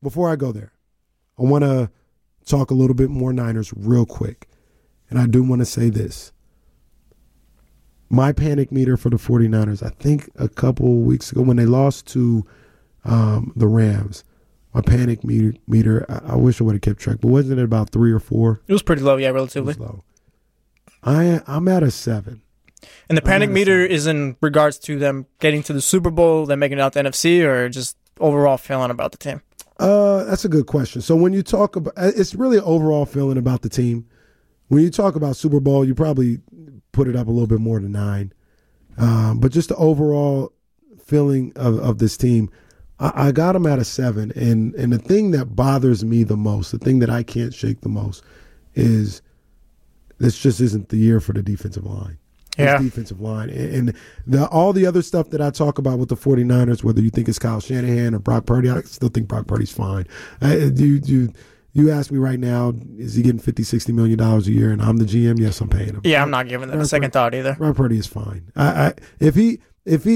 before I go there, I want to talk a little bit more Niners real quick. And I do want to say this. My panic meter for the 49ers, I think a couple weeks ago when they lost to the Rams, my panic meter, I wish I would have kept track, but wasn't it about 3 or 4? It was pretty low, yeah, relatively. It was low. I'm at a 7. And the panic meter is in regards to them getting to the Super Bowl, them making it out the NFC, or just overall feeling about the team? That's a good question. So when you talk about, it's really an overall feeling about the team. When you talk about Super Bowl, you probably put it up a little bit more than 9. But just the overall feeling of this team, I got them at a 7. And the thing that bothers me the most, the thing that I can't shake the most, is this just isn't the year for the defensive line. Yeah. Defensive line. And all the other stuff that I talk about with the 49ers, whether you think it's Kyle Shanahan or Brock Purdy, I still think Brock Purdy's fine. You ask me right now, is he getting $50, $60 million a year, and I'm the GM? Yes, I'm paying him. Yeah, I'm not giving that a second thought either. Brock Purdy is fine. If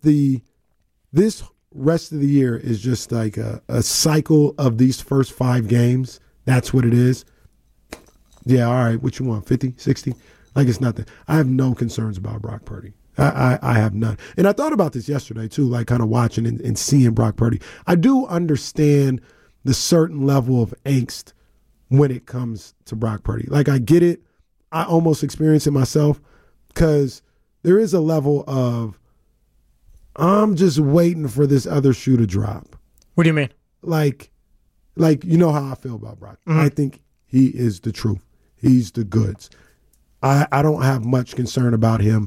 this rest of the year is just like a cycle of these first 5 games, that's what it is. Yeah, all right, what you want, 50, 60? Like it's nothing. I have no concerns about Brock Purdy. I have none. And I thought about this yesterday, too, like kind of watching and seeing Brock Purdy. I do understand the certain level of angst when it comes to Brock Purdy. Like, I get it. I almost experience it myself because there is a level of I'm just waiting for this other shoe to drop. What do you mean? Like you know how I feel about Brock. Mm-hmm. I think he is the truth. He's the goods. I don't have much concern about him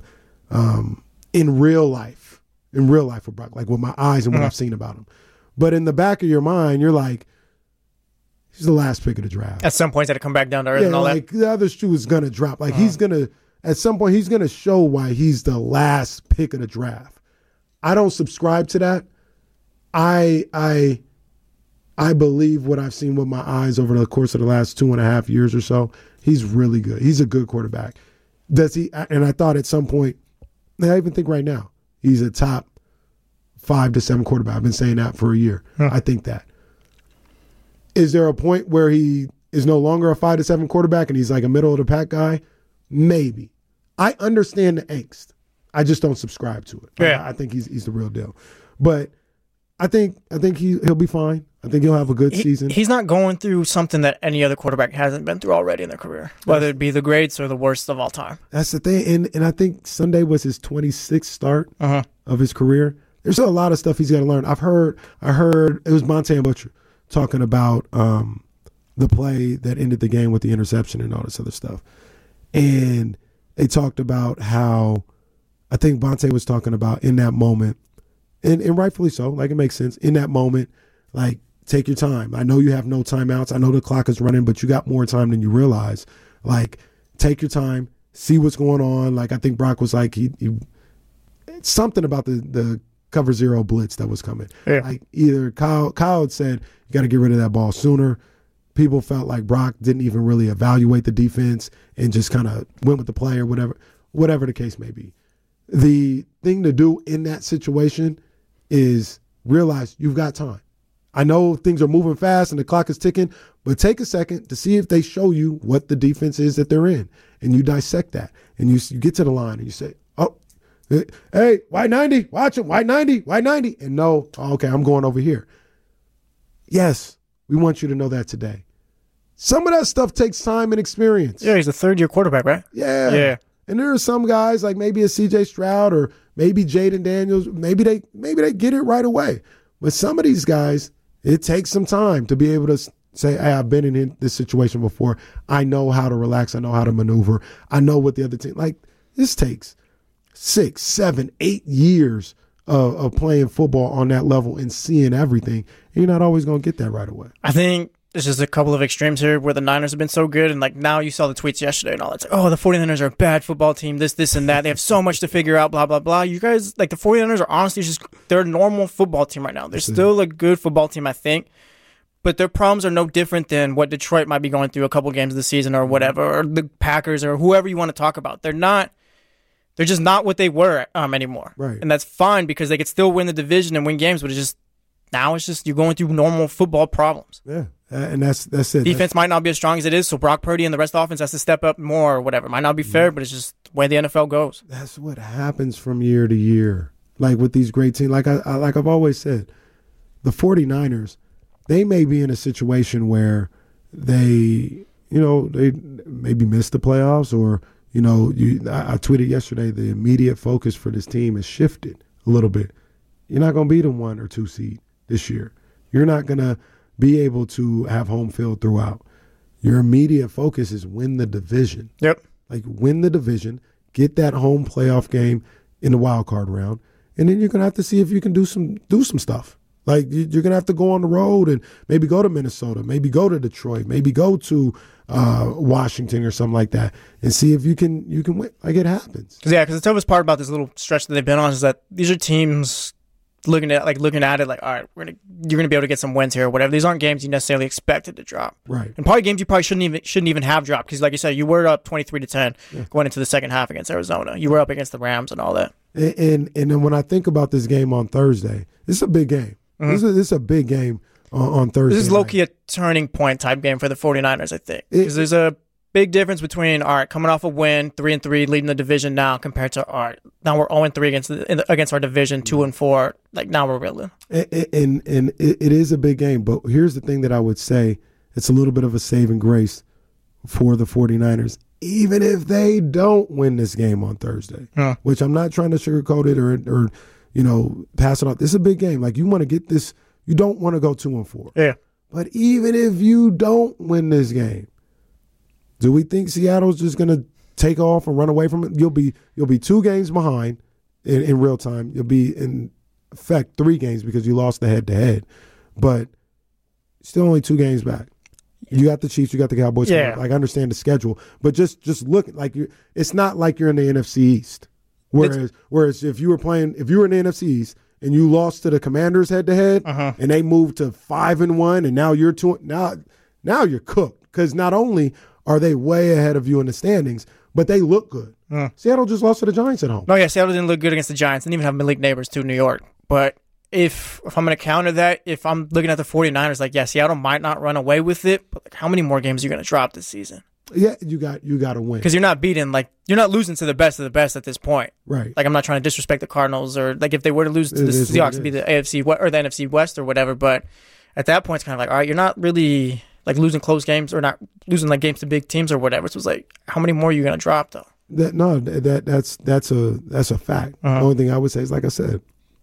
in real life with Brock, like with my eyes and what I've seen about him. But in the back of your mind, you're like, he's the last pick of the draft. At some point, he's got to come back down to earth and all like that. The other shoe is going to drop. Like he's going to, at some point, he's going to show why he's the last pick of the draft. I don't subscribe to that. I believe what I've seen with my eyes over the course of the last 2.5 years or so. He's really good. He's a good quarterback. Does he? And I thought at some point, I even think right now, he's a top 5 to 7 quarterback. I've been saying that for a year. I think that. Is there a point where he is no longer a 5 to 7 quarterback and he's like a middle of the pack guy? Maybe. I understand the angst. I just don't subscribe to it. Yeah. I think he's the real deal. But I think he'll be fine. I think he'll have a good season. He's not going through something that any other quarterback hasn't been through already in their career, whether it be the greats or the worst of all time. That's the thing. And I think Sunday was his 26th start of his career. There's a lot of stuff he's got to learn. I heard it was Montana Butcher talking about the play that ended the game with the interception and all this other stuff. And they talked about how, I think Bonte was talking about in that moment, and rightfully so, like it makes sense, in that moment, like, take your time. I know you have no timeouts. I know the clock is running, but you got more time than you realize. Like, take your time, see what's going on. Like, I think Brock was like, he something about the cover 0 blitz that was coming. Yeah. Like, either Kyle had said, you got to get rid of that ball sooner. People felt like Brock didn't even really evaluate the defense and just kind of went with the play or whatever the case may be. The thing to do in that situation is realize you've got time. I know things are moving fast and the clock is ticking, but take a second to see if they show you what the defense is that they're in. And you dissect that. And you get to the line and you say, oh, hey, white 90, watch him, white 90, white 90. And no, okay, I'm going over here. Yes, we want you to know that today. Some of that stuff takes time and experience. Yeah, he's a third-year quarterback, right? Yeah. And there are some guys like maybe a C.J. Stroud or maybe Jaden Daniels. Maybe they get it right away. But some of these guys, it takes some time to be able to say, hey, I've been in this situation before. I know how to relax. I know how to maneuver. I know what the other team, like, this takes 6, 7, 8 years of playing football on that level and seeing everything. And you're not always going to get that right away. I think there's just a couple of extremes here where the Niners have been so good. And, like, now you saw the tweets yesterday and all that. It's like, oh, the 49ers are a bad football team, this, and that. They have so much to figure out, blah, blah, blah. You guys, like, the 49ers are honestly they're a normal football team right now. They're still a good football team, I think. But their problems are no different than what Detroit might be going through a couple games of the season or whatever, or the Packers or whoever you want to talk about. They're just not what they were anymore. Right. And that's fine because they could still win the division and win games, but it's just Now it's just you're going through normal football problems. Yeah, and that's it. Defense might not be as strong as it is, so Brock Purdy and the rest of the offense has to step up more or whatever. It might not be fair, but it's just the way the NFL goes. That's what happens from year to year. Like with these great teams, like I've always said, the 49ers, they may be in a situation where they maybe miss the playoffs, or I tweeted yesterday, the immediate focus for this team has shifted a little bit. You're not going to be the 1 or 2 seed this year. You're not going to be able to have home field throughout. Your immediate focus is win the division. Yep. Like win the division, get that home playoff game in the wild card round, and then you're going to have to see if you can do some stuff. Like you're going to have to go on the road and maybe go to Minnesota, maybe go to Detroit, maybe go to Washington or something like that, and see if you can win. Like it happens. Because the toughest part about this little stretch that they've been on is that these are teams looking at it like, all right, you're gonna be able to get some wins here or whatever. These aren't games you necessarily expected to drop, right? And probably games you probably shouldn't even have dropped, because like you said, you were up 23-10 going into the second half against Arizona. You were up against the Rams and all that. And then when I think about this game on Thursday, this is a big game. Mm-hmm. This is a big game on Thursday. This is low-key a turning point type game for the 49ers, I think, because there's a big difference between, all right, coming off a win, 3-3, leading the division now, compared to, all right, now we're 0-3 against our division, 2-4. Like, now we're reeling. And it is a big game, but here's the thing that I would say. It's a little bit of a saving grace for the 49ers, even if they don't win this game on Thursday, which I'm not trying to sugarcoat it or pass it off. This is a big game. Like, you want to get this. You don't want to go 2-4. Yeah. But even if you don't win this game, do we think Seattle's just going to take off and run away from it? You'll be 2 games behind in real time. You'll be, in effect, 3 games because you lost the head-to-head. But still only 2 games back. You got the Chiefs, you got the Cowboys. Yeah. Like, I understand the schedule. But just look, like, it's not like you're in the NFC East. Whereas if you were in the NFC East and you lost to the Commanders head-to-head and they moved to 5-1 and now you're 2, now you're cooked, because not only – are they way ahead of you in the standings, but they look good. Seattle just lost to the Giants at home. No, yeah, Seattle didn't look good against the Giants. Didn't even have Malik Neighbors to New York. But if I'm going to counter that, if I'm looking at the 49ers, like, yeah, Seattle might not run away with it, but like, how many more games are you going to drop this season? Yeah, you got to win. Because you're not you're not losing to the best of the best at this point. Right. Like, I'm not trying to disrespect the Cardinals, or like if they were to lose to the Seahawks, it'd be the AFC or the NFC West or whatever. But at that point, it's kind of like, all right, you're not really like losing close games, or not losing like games to big teams or whatever. So it's like, how many more are you going to drop though? That's a fact. The only thing I would say is, like I said,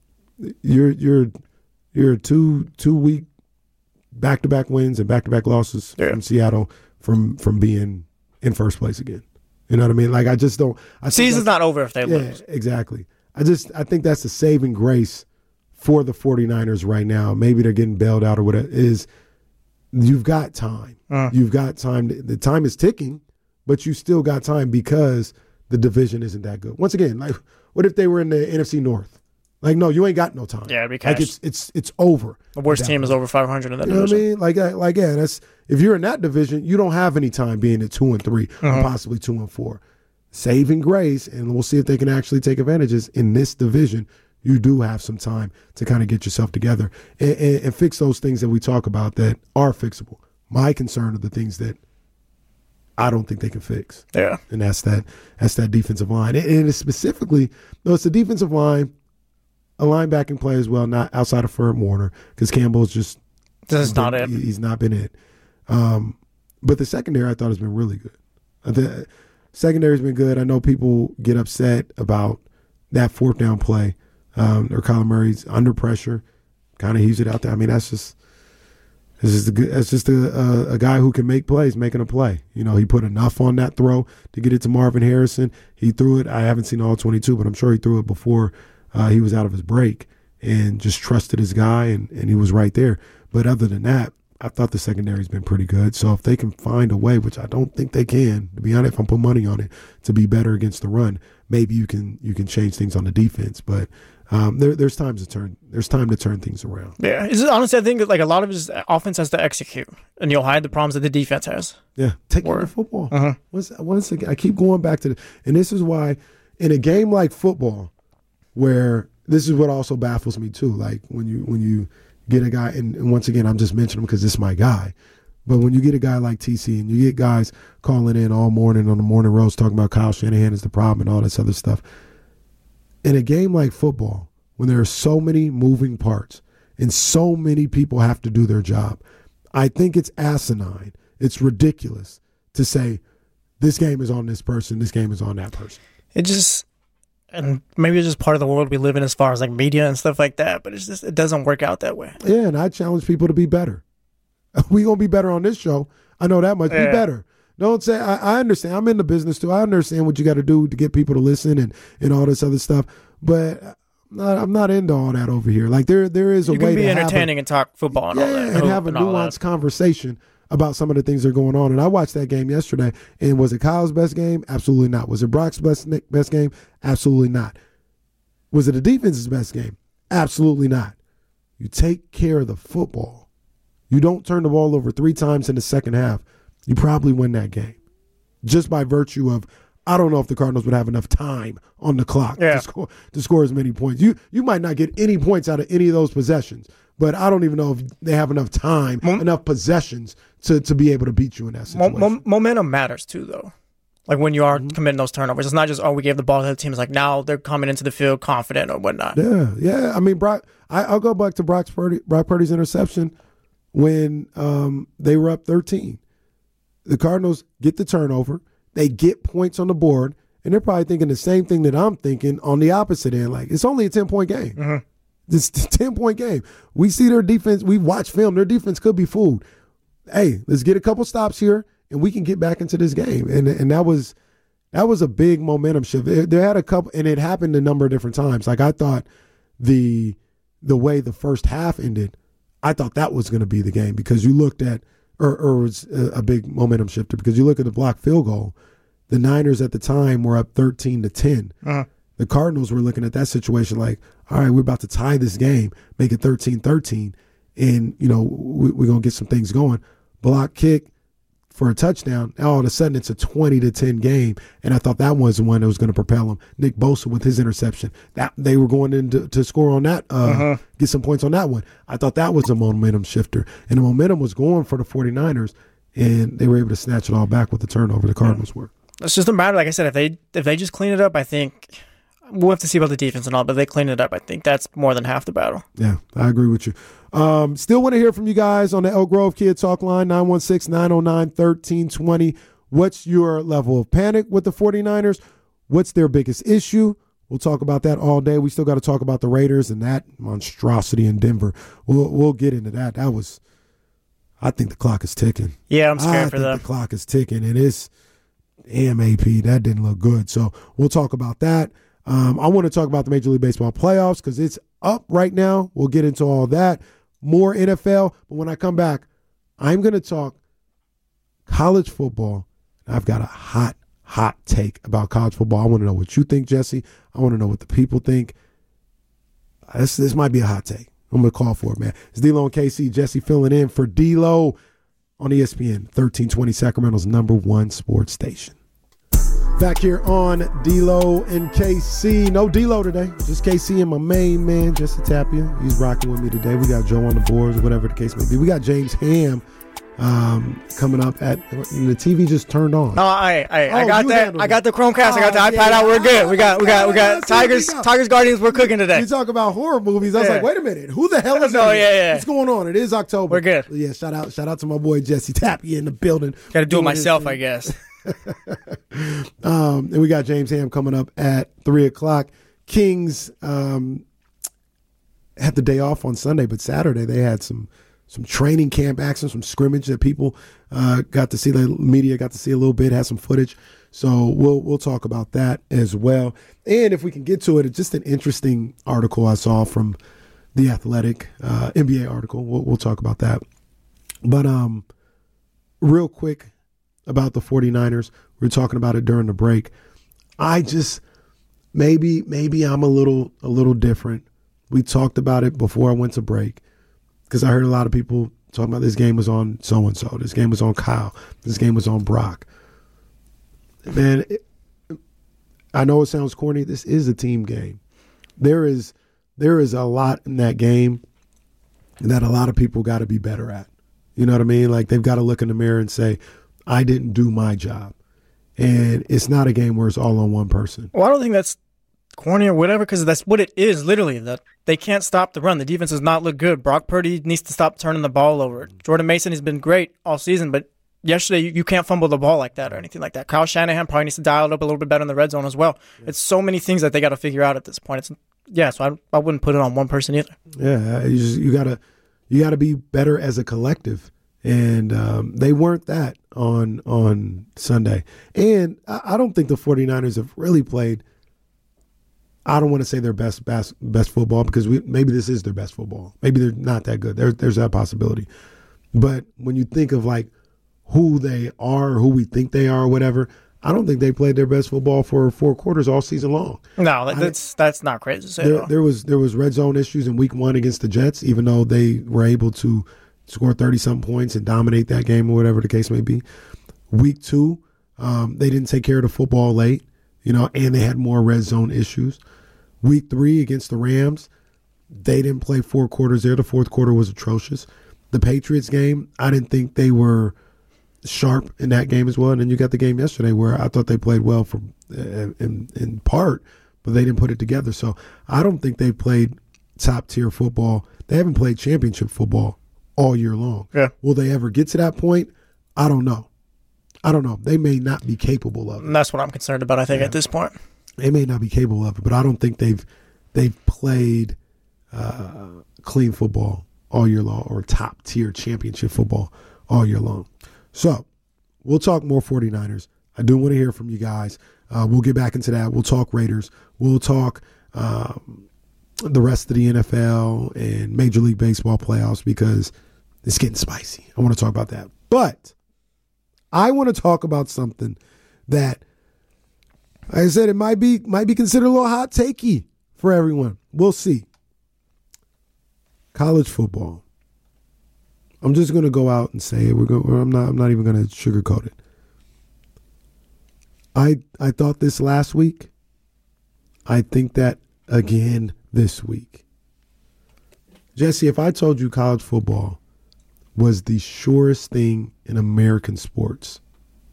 you're 2 week back-to-back wins and back-to-back losses from Seattle from being in first place again. You know what I mean? Like, I just don't. Season's not over if they lose. Exactly. I think that's the saving grace for the 49ers right now. Maybe they're getting bailed out or whatever. Is you've got time. You've got time. The time is ticking, but you still got time because the division isn't that good. Once again, like, what if they were in the NFC North? Like, no, you ain't got no time. Yeah, because like it's over. The worst team is over 500 in that division. You know what I mean? Like yeah, that's, if you're in that division, you don't have any time being at 2-3 or possibly 2-4. Saving grace, and we'll see if they can actually take advantages in this division. You do have some time to kind of get yourself together and fix those things that we talk about that are fixable. My concern are the things that I don't think they can fix. Yeah. And that's that defensive line. And it's specifically, no, it's the defensive line, a linebacking play as well, not outside of Fred Warner, because Campbell's just not it. He's not been it. But the secondary, I thought, has been really good. The secondary's been good. I know people get upset about that 4th down play. Or Kyler Murray's under pressure, kind of heaves it out there. I mean, that's just a guy who can make plays, making a play. You know, he put enough on that throw to get it to Marvin Harrison. He threw it. I haven't seen all 22, but I'm sure he threw it before he was out of his break, and just trusted his guy, and he was right there. But other than that, I thought the secondary's been pretty good. So if they can find a way, which I don't think they can, to be honest, if I'm putting money on it, to be better against the run, maybe you can change things on the defense. But there's time to turn things around. Yeah, honestly, I think like a lot of his offense has to execute, and you'll hide the problems that the defense has. Yeah, take care of football. Once again, I keep going back to and this is why in a game like football, where this is what also baffles me too. Like when you get a guy, and once again, I'm just mentioning him because this is my guy. But when you get a guy like TC and you get guys calling in all morning on the morning roast talking about Kyle Shanahan is the problem and all this other stuff, in a game like football, when there are so many moving parts and so many people have to do their job, I think it's asinine. It's ridiculous to say this game is on this person, this game is on that person. And maybe it's just part of the world we live in as far as like media and stuff like that, but it doesn't work out that way. Yeah, and I challenge people to be better. We gonna be better on this show. I know that much. Yeah. Be better. Don't say I understand. I'm in the business too. I understand what you got to do to get people to listen and all this other stuff. But I'm not into all that over here. Like there is a way to be entertaining and talk football and all that, and have a nuanced conversation about some of the things that are going on. And I watched that game yesterday. And was it Kyle's best game? Absolutely not. Was it Brock's best game? Absolutely not. Was it the defense's best game? Absolutely not. You take care of the football. You don't turn the ball over 3 times in the second half, you probably win that game. Just by virtue of, I don't know if the Cardinals would have enough time on the clock to score as many points. You might not get any points out of any of those possessions, but I don't even know if they have enough time, enough possessions to be able to beat you in that situation. Momentum matters too, though. Like when you are committing those turnovers, it's not just, we gave the ball to the team. It's like now they're coming into the field confident or whatnot. Yeah. I mean, Brock. I'll go back to Brock Purdy's interception when they were up 13. The Cardinals get the turnover. They get points on the board, and they're probably thinking the same thing that I'm thinking on the opposite end. Like, it's only a 10-point game. Mm-hmm. It's a 10-point game. We see their defense. We watch film. Their defense could be fooled. Hey, let's get a couple stops here, and we can get back into this game. And that was a big momentum shift. There had a couple, and it happened a number of different times. Like, I thought the way the first half ended, I thought that was going to be the game because you looked at, or was a big momentum shifter because you look at the blocked field goal. The Niners at the time were up 13-10. Uh-huh. The Cardinals were looking at that situation like, all right, we're about to tie this game, make it 13-13, and we're going to get some things going. Block kick for a touchdown. Now all of a sudden it's a 20-10 game, and I thought that was the one that was going to propel them. Nick Bosa with his interception. That they were going in to score on that, get some points on that one. I thought that was a momentum shifter, and the momentum was going for the 49ers, and they were able to snatch it all back with the turnover. The Cardinals were. It's just a matter, like I said, if they just clean it up, I think we'll have to see about the defense and all, but if they clean it up, I think that's more than half the battle. Yeah, I agree with you. Still want to hear from you guys on the Elk Grove Kid Talk line, 916-909-1320. What's your level of panic with the 49ers? What's their biggest issue? We'll talk about that all day. We still got to talk about the Raiders and that monstrosity in Denver. We'll get into that. I think the clock is ticking. Yeah, I'm scared for them. I think the clock is ticking, and it's MAP. That didn't look good. So we'll talk about that. I want to talk about the Major League Baseball playoffs because it's up right now. We'll get into all that. More NFL. But when I come back, I'm going to talk college football. I've got a hot take about college football. I want to know what you think, Jesse. I want to know what the people think. This might be a hot take. I'm going to call for it, man. It's D-Lo and KC. Jesse filling in for D-Lo on ESPN, 1320 Sacramento's #1 sports station. Back here on D-Lo and KC. No D-Lo today. Just KC and my main man, Jesse Tapia. He's rocking with me today. We got Joe on the boards, whatever the case may be. We got James Ham coming up at the TV just turned on. Oh, I got that. I got the Chromecast. I got the iPad out. We're good. We got Tigers Guardians. We're cooking today. You talk about horror movies. I was like, wait a minute. Who the hell is that? Yeah. What's going on? It is October. We're good. Yeah, shout out to my boy Jesse Tapia in the building. Got to do it myself, I guess. And we got James Ham coming up at 3:00. Kings had the day off on Sunday, but Saturday they had some training camp action, some scrimmage that people got to see. The media got to see a little bit, had some footage. So we'll talk about that as well. And if we can get to it, it's just an interesting article I saw from The Athletic, NBA article. We'll talk about that. But real quick about the 49ers, we were talking about it during the break. I just maybe I'm a little different. We talked about it before I went to break because I heard a lot of people talking about this game was on so-and-so. This game was on Kyle. This game was on Brock. Man, I know it sounds corny. This is a team game. There is a lot in that game that a lot of people got to be better at. You know what I mean? Like, they've got to look in the mirror and say, I didn't do my job. And it's not a game where it's all on one person. Well, I don't think that's corny or whatever, because that's what it is, literally. That they can't stop the run. The defense does not look good. Brock Purdy needs to stop turning the ball over. Jordan Mason has been great all season, but yesterday you can't fumble the ball like that or anything like that. Kyle Shanahan probably needs to dial it up a little bit better in the red zone as well. It's so many things that they got to figure out at this point. So I wouldn't put it on one person either. Yeah, you gotta be better as a collective, and they weren't that on Sunday. And I don't think the 49ers have really played. I don't want to say their best football, because maybe this is their best football. Maybe they're not that good. There's that possibility. But when you think of like who they are, who we think they are, or whatever, I don't think they played their best football for 4 quarters all season long. No, that's not crazy to say. There was red zone issues in week 1 against the Jets, even though they were able to score 30-something points and dominate that game or whatever the case may be. Week 2, they didn't take care of the football late, and they had more red zone issues. Week 3 against the Rams, they didn't play 4 quarters there. The fourth quarter was atrocious. The Patriots game, I didn't think they were sharp in that game as well. And then you got the game yesterday where I thought they played well in part, but they didn't put it together. So I don't think they played top-tier football. They haven't played championship football all year long. Yeah. Will they ever get to that point? I don't know. They may not be capable of it. And that's what I'm concerned about, I think, at this point. They may not be capable of it, but I don't think they've played clean football all year long, or top-tier championship football all year long. So we'll talk more 49ers. I do want to hear from you guys. We'll get back into that. We'll talk Raiders. We'll talk the rest of the NFL and Major League Baseball playoffs, because it's getting spicy. I want to talk about that. But I want to talk about something that, like I said, it might be considered a little hot takey for everyone. We'll see. College football. I'm just going to go out and say it. I'm not even going to sugarcoat it. I thought this last week. I think that again this week. Jesse, if I told you college football was the surest thing in American sports,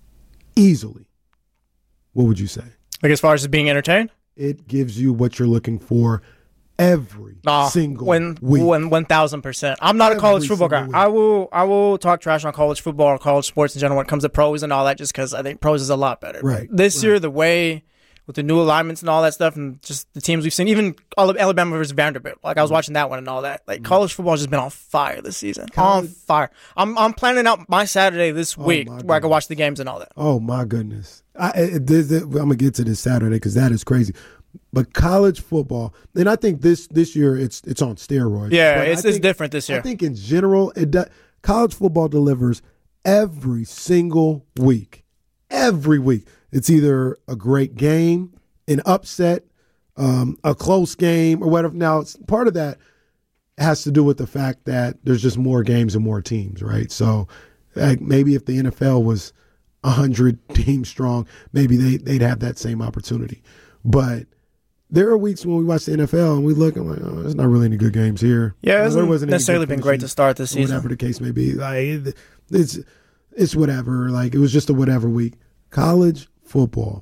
easily, what would you say? Like, as far as being entertained? It gives you what you're looking for every single week. 1,000%. I'm not a college football guy. I will talk trash on college football or college sports in general when it comes to pros and all that, just because I think pros is a lot better. Right. This year, the way with the new alignments and all that stuff, and just the teams we've seen, even Alabama versus Vanderbilt. Like, I was watching that one and all that. Like, college football has just been on fire this season. On fire. I'm planning out my Saturday this week where I can watch the games and all that. Oh my goodness. I'm gonna get to this Saturday because that is crazy. But college football, and I think this year it's on steroids. Yeah, it's different this year. I think in general, college football delivers every single week. Every week. It's either a great game, an upset, a close game, or whatever. Now, part of that has to do with the fact that there's just more games and more teams, right? So maybe if the NFL was 100 teams strong, maybe they'd have that same opportunity. But there are weeks when we watch the NFL and we look and like, oh, there's not really any good games here. Yeah, it hasn't necessarily been great to start this season. Whatever the case may be. Like, it's whatever. Like, it was just a whatever week. College football,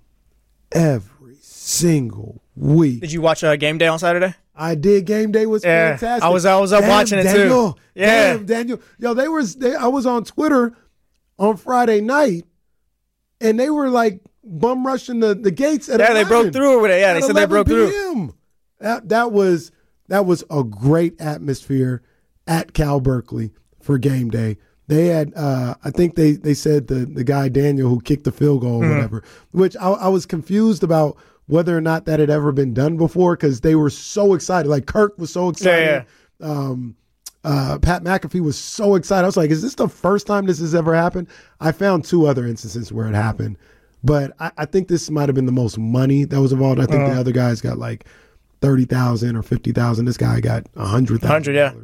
every single week. Did you watch Game Day on Saturday? I did. Game Day was fantastic. I was up watching Daniel, it too. Yeah. Damn, Daniel. Yo, I was on Twitter on Friday night, and they were like bum rushing the gates at 11. They broke through over there. Yeah, they said they broke through. That was a great atmosphere at Cal Berkeley for Game Day. They had, I think they said the guy Daniel who kicked the field goal or whatever, which I was confused about whether or not that had ever been done before because they were so excited. Like Kirk was so excited. Yeah. Pat McAfee was so excited. I was like, is this the first time this has ever happened? I found 2 other instances where it happened. But I think this might have been the most money that was involved. I think the other guys got like $30,000 or $50,000. This guy got $100,000. Yeah.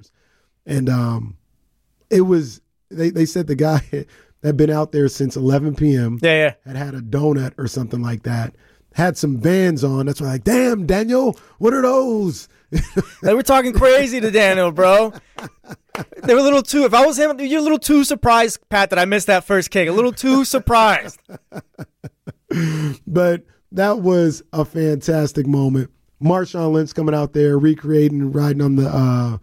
And it was. They said the guy had been out there since 11 p.m. Yeah. Had a donut or something like that. had some Vans on. That's why, like, damn, Daniel, what are those? They were talking crazy to Daniel, bro. They were a little too. If I was him, you're a little too surprised, Pat, that I missed that first kick. A little too surprised. But that was a fantastic moment. Marshawn Lynch coming out there, recreating, riding on the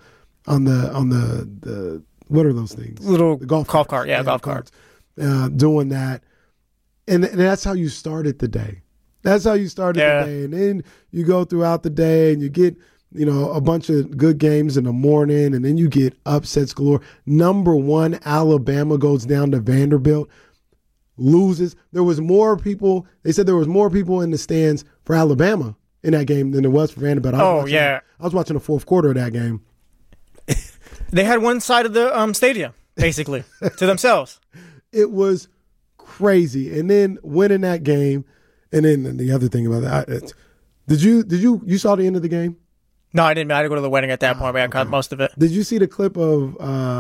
what are those things? Little The golf cart. Yeah, golf cart. Doing that. And that's how you started the day. That's how you started the day. And then you go throughout the day and you get, a bunch of good games in the morning, and then you get upsets galore. Number 1, Alabama goes down to Vanderbilt, loses. There was more people. They said there was more people in the stands for Alabama in that game than there was for Vanderbilt. I was watching the fourth quarter of that game. They had one side of the stadium, basically, to themselves. It was crazy. And then winning that game, and then the other thing about that, you saw the end of the game? No, I didn't. I had to go to the wedding at that point, but I caught most of it. Did you see the clip of,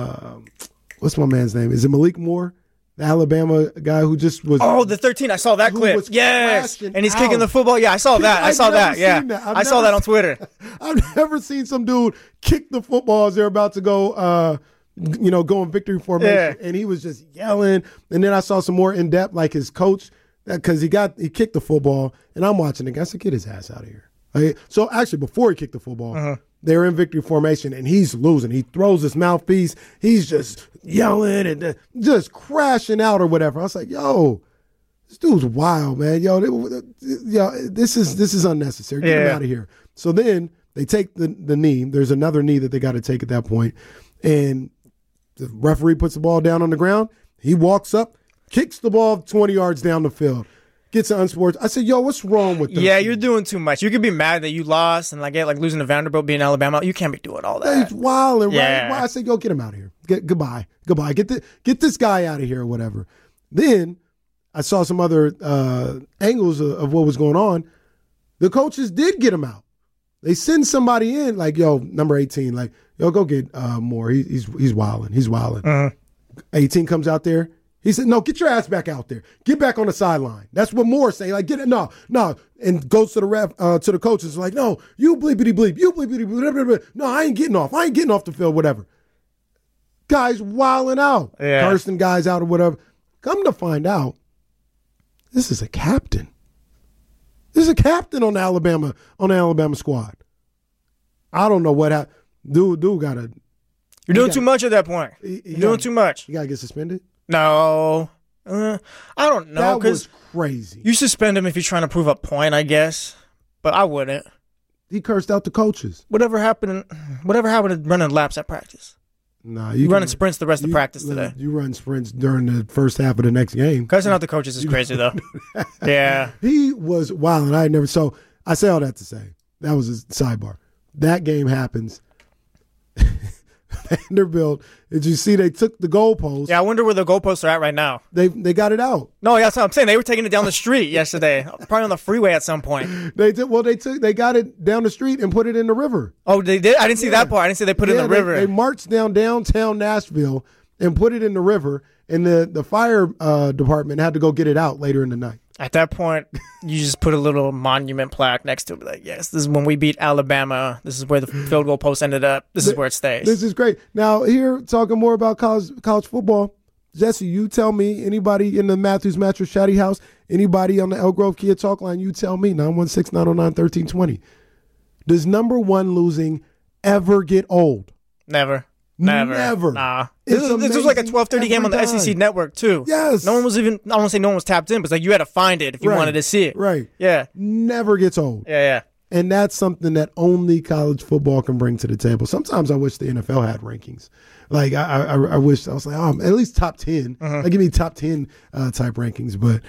what's my man's name? Is it Malik Moore? The Alabama guy who just was. Oh, the 13. I saw that clip. Yes. And he's kicking the football. Yeah, I saw that. I saw that. Yeah. I saw that on Twitter. I've never seen some dude kick the football as they're about to go, go in victory formation. Yeah. And he was just yelling. And then I saw some more in depth, like his coach, because he kicked the football. And I'm watching the guy. I said, get his ass out of here. So actually, before he kicked the football, they're in victory formation, and he's losing. He throws his mouthpiece. He's just yelling and just crashing out or whatever. I was like, yo, this dude's wild, man. Yo, this is unnecessary. Get him out of here. So then they take the knee. There's another knee that they got to take at that point, and the referee puts the ball down on the ground. He walks up, kicks the ball 20 yards down the field. Gets an unsports. I said, yo, what's wrong with them? Yeah, you're doing too much. You could be mad that you lost and like losing to Vanderbilt, being Alabama. You can't be doing all that. He's wilding, right? I said, yo, get him out of here. Goodbye. Get this guy out of here or whatever. Then I saw some other angles of what was going on. The coaches did get him out. They send somebody in like, yo, number 18, like, yo, go get Moore. He's wilding. He's wilding. 18 comes out there. He said, no, get your ass back out there. Get back on the sideline. That's what Moore saying. Like, get it. No. And goes to the ref, to the coaches like, no, you bleepity bleep. You bleepity bleep. No, I ain't getting off. I ain't getting off the field, whatever. Guys wilding out. Yeah. Cursing guys out or whatever. Come to find out, this is a captain. This is a captain on the Alabama squad. I don't know what happened. Dude got to. You're doing too much at that point. You're doing too much. You got to get suspended? No. I don't know. That was crazy. You suspend him if you're trying to prove a point, I guess. But I wouldn't. He cursed out the coaches. Whatever happened to running laps at practice? Nah, you running sprints the rest of practice today. You run sprints during the first half of the next game. Cursing out the coaches is crazy, though. Yeah. He was wild, and so I say all that to say, that was a sidebar. That game happens. Vanderbilt, did you see they took the goalpost? Yeah, I wonder where the goalposts are at right now. They got it out. No, that's what I'm saying. They were taking it down the street yesterday, probably on the freeway at some point. They got it down the street and put it in the river. Oh, they did? I didn't see that part. I didn't see they put it in the river. They marched downtown Nashville and put it in the river, and the fire department had to go get it out later in the night. At that point, you just put a little monument plaque next to it. Like, yes, this is when we beat Alabama. This is where the field goal post ended up. This is where it stays. This is great. Now, here, talking more about college football, Jesse, you tell me, anybody in the Matthews Mattress Chatty House, anybody on the Elk Grove Kia Talk line, you tell me, 916-909-1320. Does number 1 losing ever get old? Never. Nah. This was like a 12:30 game on the SEC network too. Yes. No one was even. I don't want to say no one was tapped in, but it's like you had to find it if you wanted to see it. Right. Yeah. Never gets old. Yeah. And that's something that only college football can bring to the table. Sometimes I wish the NFL had rankings. Like I wish I was like, at least top 10. Like give me top 10 type rankings. But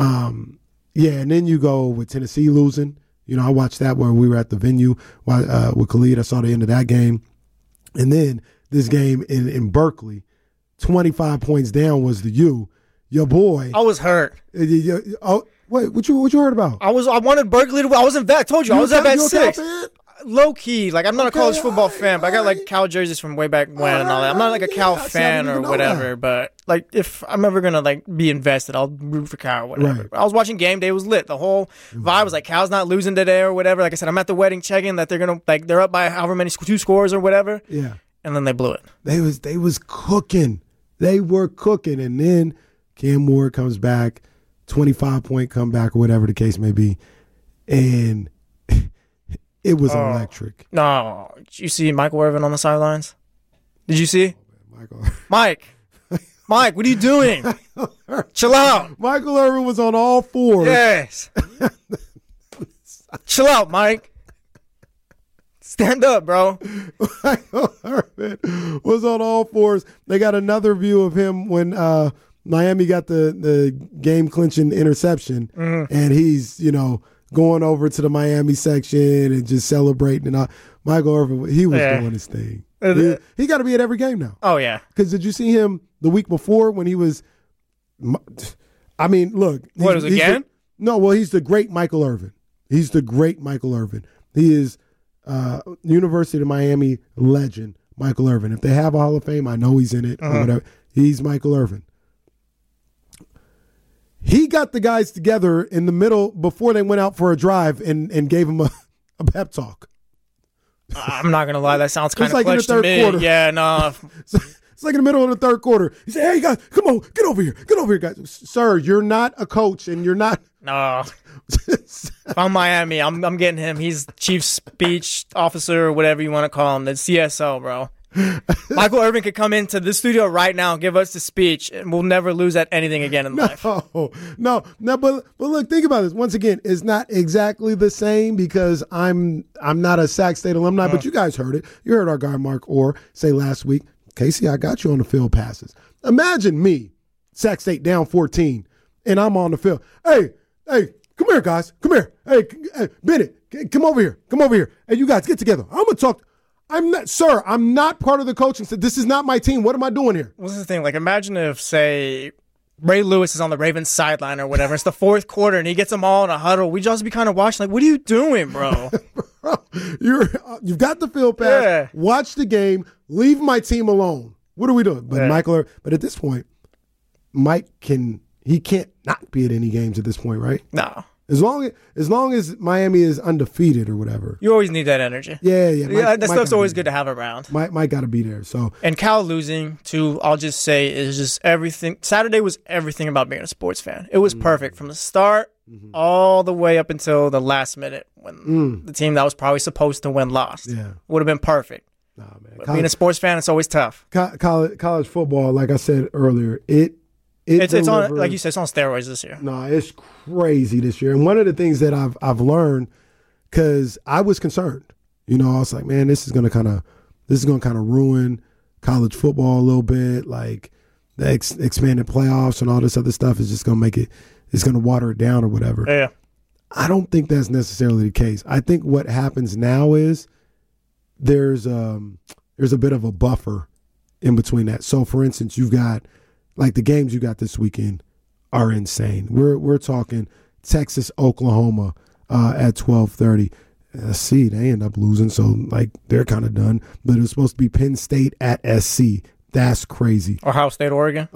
and then you go with Tennessee losing. I watched that where we were at the venue with Khalid. I saw the end of that game, and then this game in Berkeley, 25 points down was the U. Your boy. I was hurt. Oh, wait, what you heard about? I wanted Berkeley to win. I wasn't vet. I told you I was at vet 6. low key, like I'm not a college football fan, but I got like Cal jerseys from way back when and all that. I'm not like a Cal fan or whatever, but like if I'm ever gonna like be invested, I'll root for Cal or whatever. Right. I was watching game day, it was lit. The whole vibe was like Cal's not losing today or whatever. Like I said, I'm at the wedding checking that they're up by however many 2 scores or whatever. Yeah. And then they blew it. They was cooking. They were cooking, and then Cam Ward comes back, 25-point comeback or whatever the case may be, and it was electric. No, did you see Michael Irvin on the sidelines? Did you see? Michael, Mike, what are you doing? Chill out. Michael Irvin was on all fours. Yes. Chill out, Mike. Stand up, bro. Michael Irvin was on all fours. They got another view of him when Miami got the game clinching interception, and he's going over to the Miami section and just celebrating. And all. Michael Irvin, he was doing his thing. He got to be at every game now. Oh yeah. Because did you see him the week before when he was? I mean, look. What is it again? He's the great Michael Irvin. He's the great Michael Irvin. He is University of Miami legend, Michael Irvin. If they have a Hall of Fame, I know he's in it or whatever. He's Michael Irvin. He got the guys together in the middle before they went out for a drive and gave him a pep talk. I'm not gonna lie, that sounds kind of like clutch in the to third me. quarter. Yeah, no. It's like in the middle of the third quarter. He said, "Hey guys, come on, get over here, guys." Sir, you're not a coach, and you're not. No. If I'm Miami, I'm getting him. He's chief speech officer or whatever you want to call him, the CSO, bro. Michael Irvin could come into the studio right now and give us the speech, and we'll never lose at anything again in life. No. But look, think about this. Once again, it's not exactly the same because I'm not a Sac State alumni, but you guys heard it. You heard our guy Mark Orr say last week, "Casey, I got you on the field passes." Imagine me, Sac State down 14, and I'm on the field. Hey, come here, guys. Come here. Hey, Bennett, come over here. Hey, you guys, get together. I'm gonna talk. I'm not part of the coaching staff. This is not my team. What am I doing here? What's the thing? Like, imagine if, say, Ray Lewis is on the Ravens sideline or whatever. It's the fourth quarter, and he gets them all in a huddle. We just be kind of watching, like, what are you doing, bro? Bro, you've got the field pass. Yeah. Watch the game. Leave my team alone. What are we doing? But but at this point, Mike can't not be at any games at this point, right? No. As long as Miami is undefeated or whatever. You always need that energy. Yeah. That stuff's always good to have around. Mike got to be there. So and Cal losing too, I'll just say, is just everything. Saturday was everything about being a sports fan. It was perfect from the start all the way up until the last minute when the team that was probably supposed to win lost. Yeah, would have been perfect. Nah, man. But being a sports fan, it's always tough. College football, like I said earlier, it's on, like you said, it's on steroids this year. No, it's crazy this year. And one of the things that I've learned, because I was concerned, I was like, man, this is gonna kind of ruin college football a little bit. Like the expanded playoffs and all this other stuff is just gonna it's gonna water it down or whatever. Yeah. I don't think that's necessarily the case. I think what happens now is there's a bit of a buffer in between that. So, for instance, you've got. Like the games you got this weekend are insane. We're talking Texas, Oklahoma at 12:30. See, they end up losing, so like they're kind of done. But it was supposed to be Penn State at SC. That's crazy. Ohio State, Oregon.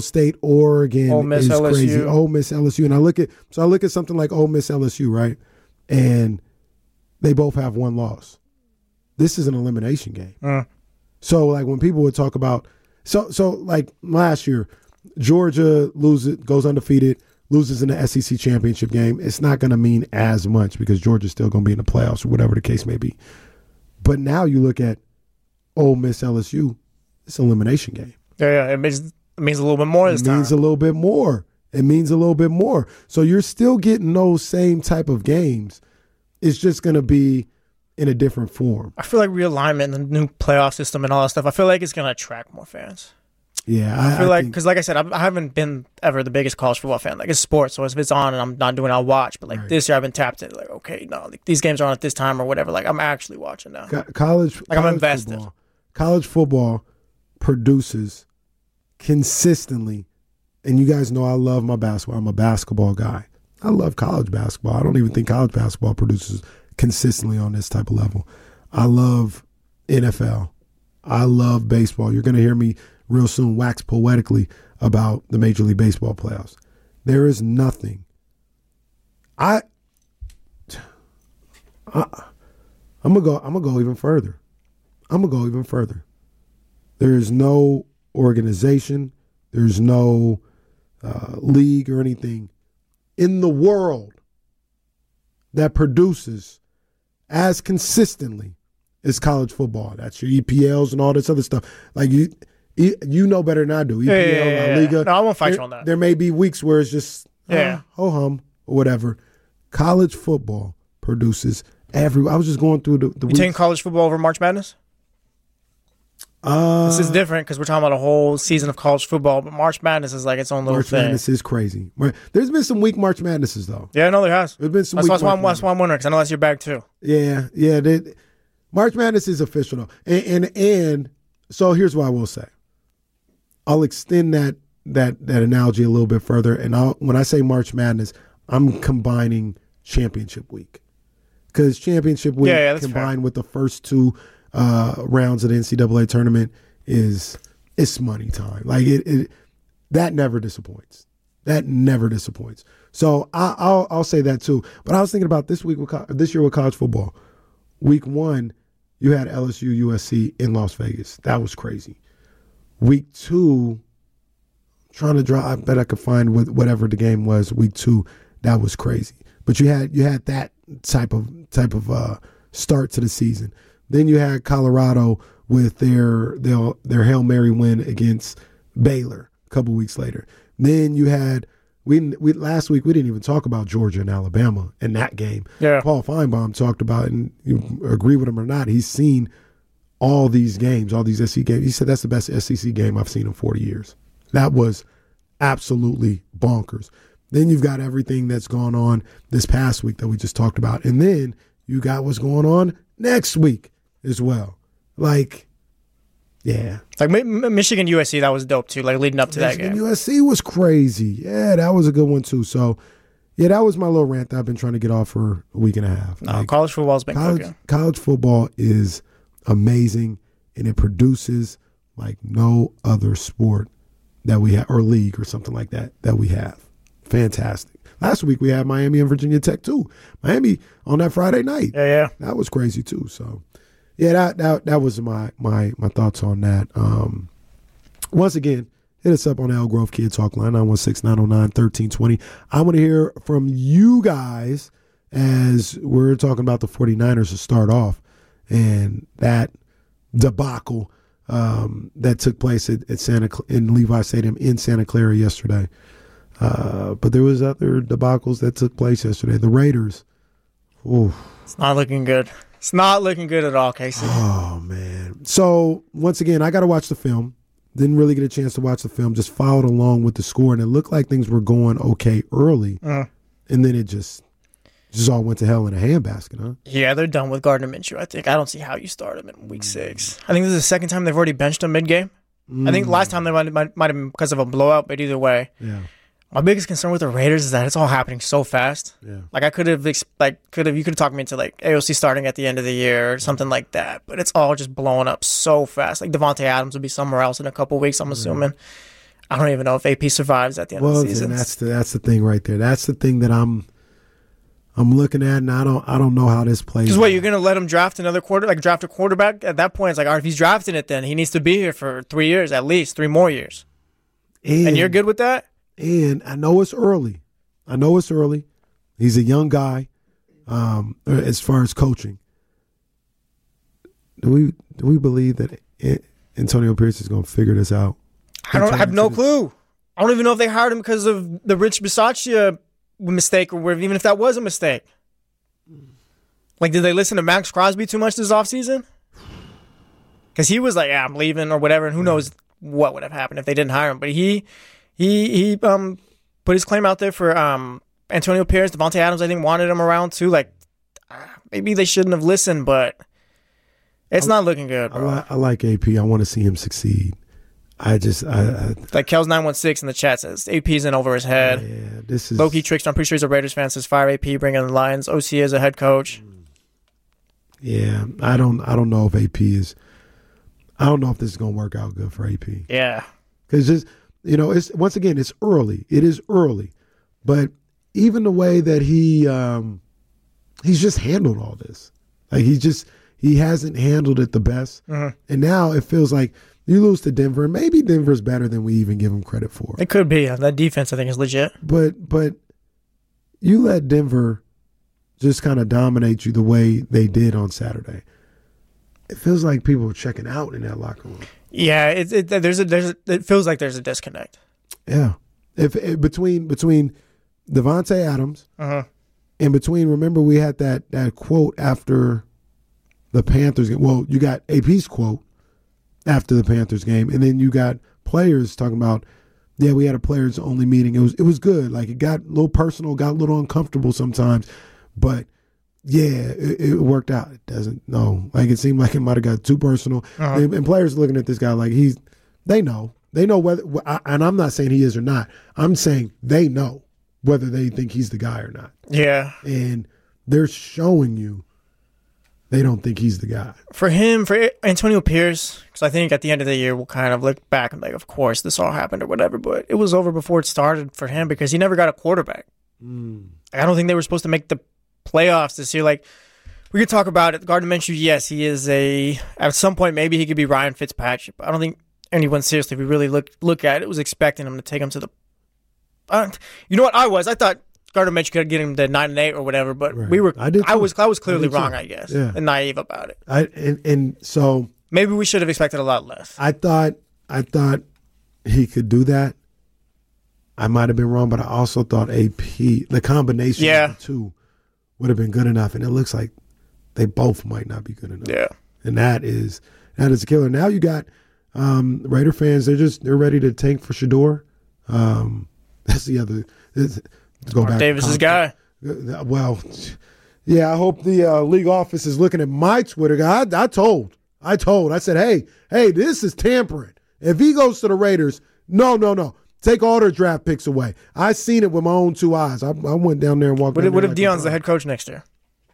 Ole Miss, is LSU. crazy. Ole Miss, LSU, and I look at something like Ole Miss, LSU, right? And they both have one loss. This is an elimination game. So like when people would talk about. So like last year, Georgia goes undefeated, loses in the SEC championship game. It's not going to mean as much because Georgia's still going to be in the playoffs or whatever the case may be. But now you look at Ole Miss LSU, it's an elimination game. Yeah, it means a little bit more this time. It means a little bit more. So you're still getting those same type of games. It's just going to be in a different form. I feel like realignment, the new playoff system and all that stuff, I feel like it's going to attract more fans. Yeah. I feel like, because like I said, I haven't been ever the biggest college football fan. Like, it's sports, so if it's on and I'm not doing it, I'll watch. But like this year, I've been tapped in. Like, okay, no, like, these games are on at this time or whatever. Like, I'm actually watching now. I'm invested. College football produces consistently, and you guys know I love my basketball. I'm a basketball guy. I love college basketball. I don't even think college basketball produces consistently on this type of level. I love NFL. I love baseball. You're going to hear me real soon wax poetically about the Major League Baseball playoffs. There is nothing. I'm gonna go even further. There is no organization, there's no league or anything in the world that produces as consistently as college football. That's your EPLs and all this other stuff. Like you know better than I do. EPL, La Liga. No, I won't fight you on that. There may be weeks where it's just ho-hum or whatever. College football produces I was just going through the You taking college football over March Madness? This is different because we're talking about a whole season of college football, but March Madness is like its own little thing. March Madness is crazy. There's been some weak March Madnesses, though. Yeah, no, there has. There's been some that's why I'm wondering, because I know that's your bag, too. Yeah. March Madness is official, though. And so here's what I will say. I'll extend that analogy a little bit further, and when I say March Madness, I'm combining championship week. Because championship week combined with the first two rounds of the NCAA tournament it's money time. Like that never disappoints. So I'll say that too. But I was thinking about this year with college football. Week 1, you had LSU USC in Las Vegas. That was crazy. Week 2, trying to draw. I bet I could find whatever the game was. Week 2, that was crazy. But you had that type of start to the season. Then you had Colorado with their Hail Mary win against Baylor a couple weeks later. Then you had we last week we didn't even talk about Georgia and Alabama in that game. Yeah. Paul Feinbaum talked about, and you agree with him or not, he's seen all these games, all these SEC games. He said that's the best SEC game I've seen in 40 years. That was absolutely bonkers. Then you've got everything that's gone on this past week that we just talked about. And then you got what's going on next week as well. Like, yeah. Like Michigan USC, that was dope too, like leading up to that game. USC was crazy. Yeah, that was a good one too. So, yeah, that was my little rant that I've been trying to get off for a week and a half. No, college football's been cooking. College football is amazing, and it produces like no other sport that we have, or league or something like that we have. Fantastic. Last week we had Miami and Virginia Tech too. Miami on that Friday night. Yeah. That was crazy too. So, yeah, that was my thoughts on that. Once again, hit us up on the Elk Grove Kid Talk line, 916-909-1320. I want to hear from you guys as we're talking about the 49ers to start off and that debacle that took place at in Levi Stadium in Santa Clara yesterday. But there was other debacles that took place yesterday. The Raiders. Ooh. It's not looking good. It's not looking good at all, Casey. Oh, man. So, once again, I got to watch the film. Didn't really get a chance to watch the film. Just followed along with the score, and it looked like things were going okay early. And then it just all went to hell in a handbasket, huh? Yeah, they're done with Gardner Minshew, I think. I don't see how you start him in week 6. I think this is the second time they've already benched him mid-game. I think last time they might have been because of a blowout, but either way. Yeah. My biggest concern with the Raiders is that it's all happening so fast. Yeah. Like you could have talked me into like AOC starting at the end of the year or something like that, but it's all just blowing up so fast. Like Devontae Adams will be somewhere else in a couple weeks, I'm assuming. I don't even know if AP survives at the end of the season. That's the thing right there. That's the thing that I'm looking at, and I don't know how this plays. Because you're gonna let him draft another draft a quarterback? At that point, it's like, all right, if he's drafting it, then he needs to be here for 3 years at least, 3 more years. And you're good with that? And I know it's early. He's a young guy as far as coaching. Do we believe that Antonio Pierce is going to figure this out? I have no clue. I don't even know if they hired him because of the Rich Bisaccia mistake or even if that was a mistake. Like, did they listen to Max Crosby too much this offseason? Because he was like, yeah, I'm leaving or whatever, and who knows what would have happened if they didn't hire him. But he put his claim out there for Antonio Pierce. Devontae Adams, I think, wanted him around too. Like, maybe they shouldn't have listened, but it's not looking good, bro. I like AP. I want to see him succeed. Like Kel's 916 in the chat says AP's in over his head. Yeah, this is low-key trickster. I'm pretty sure he's a Raiders fan. Says fire AP, bring in the Lions. OC as a head coach. Yeah, I don't know if AP is. I don't know if this is going to work out good for AP. Yeah. Because just it's once again, it's early. It is early, but even the way that he's just handled all this, like he hasn't handled it the best, and now it feels like you lose to Denver, and maybe Denver's better than we even give them credit for. It could be. That defense, I think, is legit. But you let Denver just kind of dominate you the way they did on Saturday. It feels like people are checking out in that locker room. Yeah, it feels like there's a disconnect. Yeah, between Devontae Adams and between, remember we had that quote after the Panthers game. Well, you got AP's quote after the Panthers game, and then you got players talking about, yeah, we had a players only meeting. It was good. Like, it got a little personal, got a little uncomfortable sometimes, but yeah, it worked out. It doesn't. No, like it seemed like it might have got too personal, and players looking at this guy like they know whether, and I'm not saying he is or not. I'm saying they know whether they think he's the guy or not. Yeah, and they're showing you they don't think he's the guy. For him, for Antonio Pierce, because I think at the end of the year we'll kind of look back and like, of course this all happened or whatever, but it was over before it started for him because he never got a quarterback. I don't think they were supposed to make the playoffs this year. Like, we could talk about it. Gardner Minshew, yes, he is at some point maybe he could be Ryan Fitzpatrick, but I don't think anyone seriously, if we really look at it, was expecting him to take him to the you know what I thought Gardner Minshew could get him to 9-8 or whatever, but right. I was clearly wrong, I guess, and naive about it. And so maybe we should have expected a lot less. I thought he could do that. I might have been wrong, but I also thought AP, the combination of the two, would have been good enough. And it looks like they both might not be good enough. Yeah, and that is a killer. Now you got Raider fans. They're ready to tank for Shedeur. That's the other. Let's go back. Davis's guy. Well, yeah. I hope the league office is looking at my Twitter guy. I told. I said, hey, this is tampering. If he goes to the Raiders, no. Take all their draft picks away. I seen it with my own two eyes. I went down there and walked. What if Deion's the head coach next year?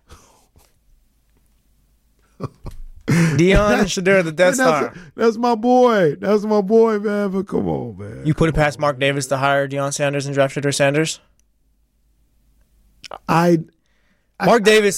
Deion Shedeur, the Death Star. That's my boy. That's my boy, man. But come on, man. You put it past Mark Davis to hire Deion Sanders and draft Shedeur Sanders? Mark Davis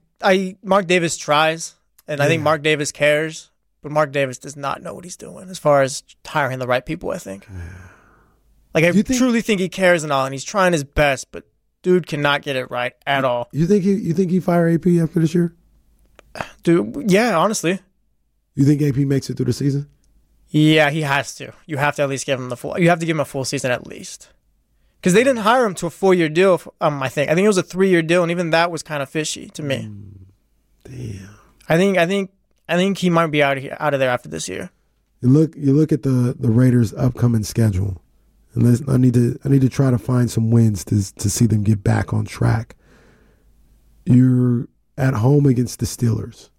tries, and I think Mark Davis cares, but Mark Davis does not know what he's doing as far as hiring the right people, I think. Like, I truly think he cares and all, and he's trying his best, but dude cannot get it right at all. You think he fire AP after this year? Dude, yeah, honestly. You think AP makes it through the season? Yeah, he has to. You have to at least give him you have to give him a full season at least. Because they didn't hire him to a 4-year deal, I think. I think it was a 3-year deal, and even that was kind of fishy to me. Damn. I think he might be out of there after this year. You look at the Raiders' upcoming schedule. And I need to try to find some wins to see them get back on track. You're at home against the Steelers.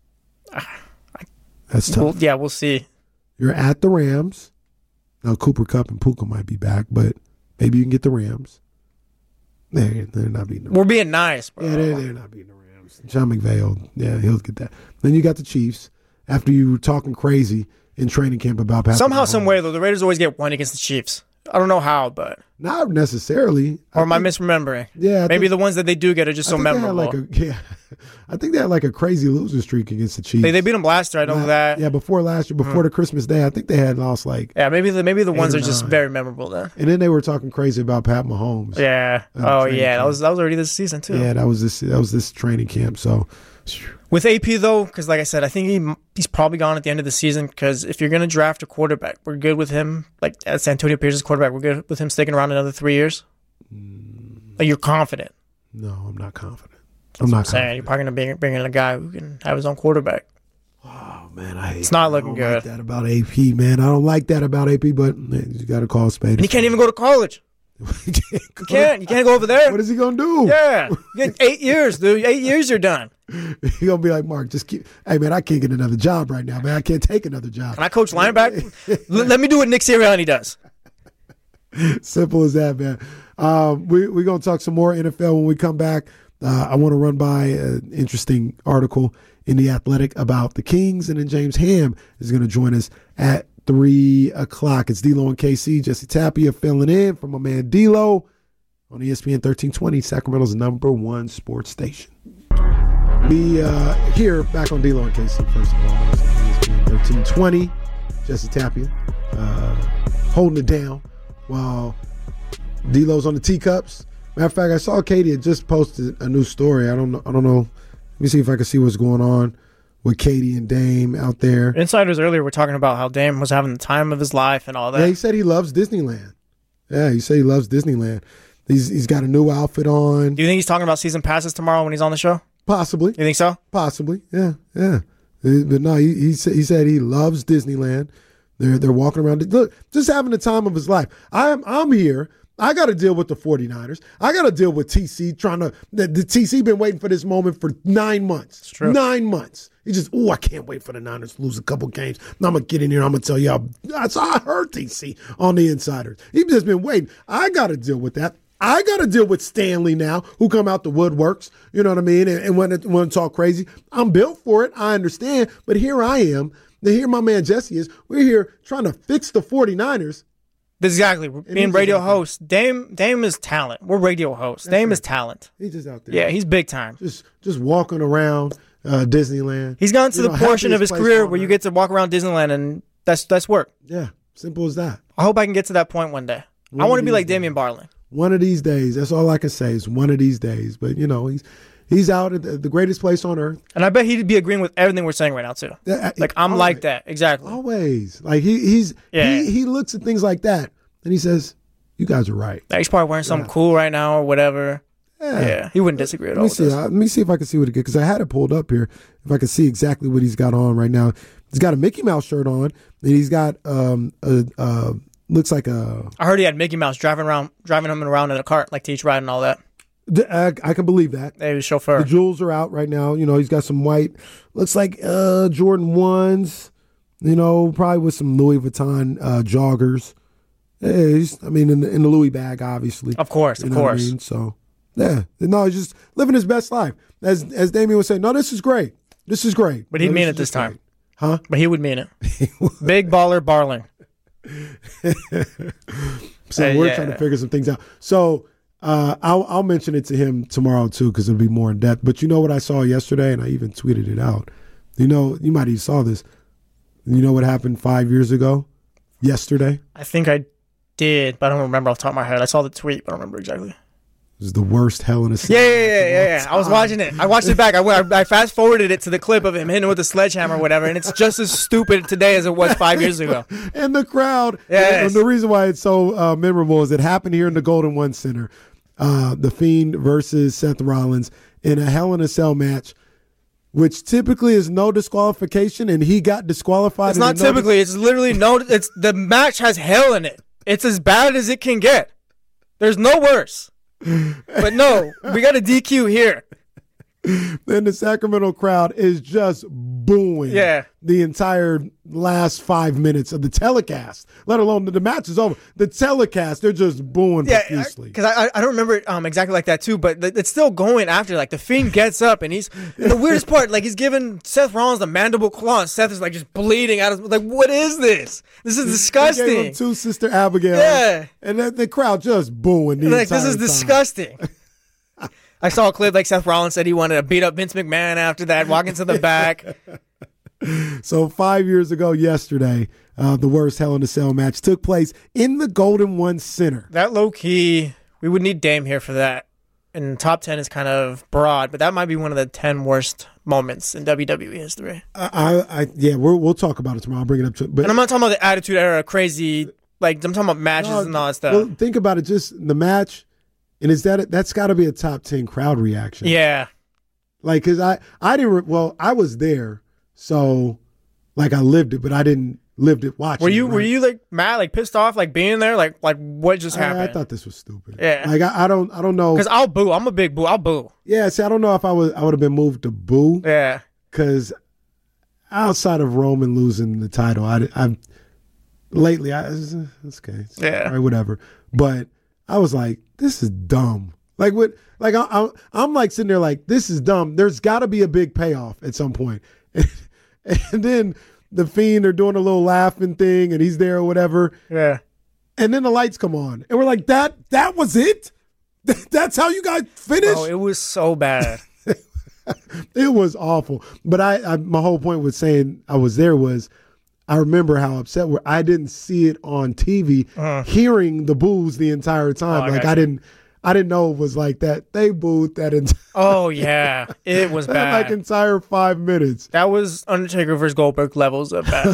That's tough. We'll see. You're at the Rams. Now Cooper Kupp and Puka might be back, but maybe you can get the Rams. They're not beating the Rams. We're being nice, bro. Yeah, they're not beating the Rams. Sean McVay, he'll get that. Then you got the Chiefs. After you were talking crazy in training camp about Patrick somehow, Mahomes. some way, though, the Raiders always get one against the Chiefs. I don't know how, but not necessarily. Or am I misremembering? Yeah, maybe the ones that they do get are just so memorable. I think they had like a crazy losing streak against the Chiefs. They beat them last year. I know that. Yeah, before last year, before the Christmas Day, I think they had lost like. Yeah, maybe the ones are just very memorable then. And then they were talking crazy about Pat Mahomes. Yeah. Oh yeah, that was already this season too. Yeah, that was this training camp. So. With AP, though, because like I said, I think he's probably gone at the end of the season because if you're going to draft a quarterback, we're good with him. Like, that's Antonio Pierce's quarterback. We're good with him sticking around another 3 years. Like, you're confident. No, I'm not confident. I'm not saying. You're probably going to bring in a guy who can have his own quarterback. Oh, man, it's not looking good. I don't like that about AP, man. I don't like that about AP, but man, you got to call a spade. And he can't even go to college. You can't go over there. What is he gonna do? Yeah, 8 years, dude. 8 years, you're done. You're gonna be like, Mark, just keep. Hey, man, I can't get another job right now, man. I can't take another job. Can I coach linebacker? Let me do what Nick Sirianni does. Simple as that, man. We're gonna talk some more NFL when we come back. I want to run by an interesting article in The Athletic about the Kings, and then James Ham is going to join us at 3 o'clock. It's D'Lo and KC. Jesse Tapia filling in for my man D'Lo on ESPN 1320, Sacramento's #1 sports station. We here back on D'Lo and KC, first of all. ESPN 1320. Jesse Tapia holding it down while D'Lo's on the teacups. Matter of fact, I saw Katie had just posted a new story. I don't know. Let me see if I can see what's going on with Katie and Dame out there. Insiders earlier were talking about how Dame was having the time of his life and all that. Yeah, he said he loves Disneyland. Yeah, he said he loves Disneyland. He's got a new outfit on. Do you think he's talking about season passes tomorrow when he's on the show? Possibly. You think so? Possibly. Yeah. But no, he said he loves Disneyland. They're walking around. Look, just having the time of his life. I'm here. I got to deal with the 49ers. I got to deal with TC the TC been waiting for this moment for 9 months. It's true. 9 months. He just, I can't wait for the Niners to lose a couple games. Now I'm going to get in here. I'm going to tell y'all. I heard TC on the Insiders. He's just been waiting. I got to deal with that. I got to deal with Stanley now, who come out the woodworks, you know what I mean, and when it's all crazy. I'm built for it. I understand. But here I am. Here my man Jesse is. We're here trying to fix the 49ers. Exactly. Being radio hosts. Dame is talent. We're radio hosts. That's Dame right. is talent. He's just out there. Yeah, he's big time. Just walking around Disneyland. He's gotten to the portion of his career where you get. get to walk around Disneyland, and that's work. Yeah, simple as that. I hope I can get to that point one day. I want to be like Damian Barling. One of these days. That's all I can say is one of these days. But, he's out at the greatest place on earth. And I bet he'd be agreeing with everything we're saying right now, too. Like, I'm always, like that. Exactly. Always. Like, he looks at things like that, and he says, you guys are right. He's probably wearing something cool right now or whatever. Yeah. He wouldn't disagree at all. Let me see if I can see what it gets, because I had it pulled up here. If I can see exactly what he's got on right now. He's got a Mickey Mouse shirt on, and he's got looks like a. I heard he had Mickey Mouse driving him around in a cart, like teach ride and all that. I can believe that. He was chauffeur. The jewels are out right now. He's got some white, looks like Jordan 1s, probably with some Louis Vuitton joggers. In the Louis bag, obviously. Of course. What I mean? So, yeah. No, he's just living his best life. As Damian would say, no, this is great. This is great. But he'd mean it this time. Great. Huh? But he would mean it. Big baller Barling. So we're trying to figure some things out. So I'll mention it to him tomorrow too, because it'll be more in depth. But you know what I saw yesterday, and I even tweeted it out. You might even saw this. You know what happened 5 years ago? Yesterday. I think I did, but I don't remember off the top of my head. I saw the tweet, but I don't remember exactly. It was the worst Hell in a Cell. Yeah. I was watching it. I watched it back. I fast forwarded it to the clip of him hitting with a sledgehammer or whatever, and it's just as stupid today as it was 5 years ago. And the crowd. Yes. And the reason why it's so memorable is it happened here in the Golden One Center. The Fiend versus Seth Rollins in a Hell in a Cell match, which typically is no disqualification, and he got disqualified. It's not typically. It's literally it's the match has hell in it. It's as bad as it can get. There's no worse. But no, we got a DQ here. Then the Sacramento crowd is just booing the entire last 5 minutes of the telecast, let alone the match is over. The telecast, they're just booing profusely. Because I don't remember it exactly like that too, but it's still going after. Like, the Fiend gets up, and the weirdest part, like, he's giving Seth Rollins the mandible claw, and Seth is like just bleeding out of, like, what is this? This is disgusting. He gave him two Sister Abigail. Yeah. And the crowd just booing the entire this is time. disgusting. I saw a clip, like, Seth Rollins said he wanted to beat up Vince McMahon after that, walking to the back. So 5 years ago yesterday, the worst Hell in a Cell match took place in the Golden One Center. That low-key, we would need Dame here for that. And top 10 is kind of broad, but that might be one of the 10 worst moments in WWE history. We'll talk about it tomorrow. I'll bring it up to. But and I'm not talking about the Attitude Era, crazy, like, I'm talking about matches and all that stuff. Well, think about it, just the match. And that's got to be a top 10 crowd reaction. Yeah. Like, because I was there, so, like, I lived it, but I didn't live it watching it. Were you like, mad, like, pissed off, like, being there? Like what just happened? I thought this was stupid. Yeah. Like, I don't know. Because I'll boo. I'm a big boo. I'll boo. Yeah, see, I don't know if I would have been moved to boo. Yeah. Because outside of Roman losing the title, I've lately, it's okay. It's yeah. all right, whatever. But I was like, this is dumb. Like what? Like I'm like sitting there like, this is dumb. There's got to be a big payoff at some point. And then the Fiend are doing a little laughing thing, and he's there or whatever. Yeah. And then the lights come on, and we're like, that was it. That's how you guys finished. Oh, it was so bad. It was awful. But I my whole point with saying I was there was I remember how upset I didn't see it on TV, hearing the boos the entire time. Oh, like I didn't know it was like that. They booed that entire. Oh yeah, it was bad. Like entire 5 minutes. That was Undertaker versus Goldberg levels of bad.